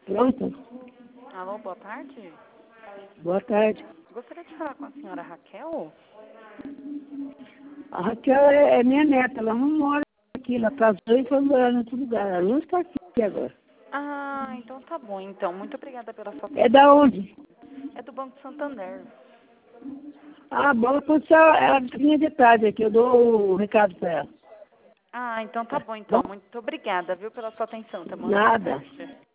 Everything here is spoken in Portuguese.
Pronto? Alô, boa tarde. Boa tarde. Gostaria de falar com a senhora Raquel? A Raquel é minha neta, ela não mora aqui, ela casou e foi morar em outro lugar. Ela não está aqui agora. Ah, então tá bom. Então, muito obrigada pela sua É atenção. da onde? É do Banco Santander. Ah, bom, depois ela vinha de tarde aqui, eu dou o recado para ela. Ah, então tá bom, Bom, então. Muito obrigada, viu, pela sua atenção. Tá bom? Boa nada. tarde.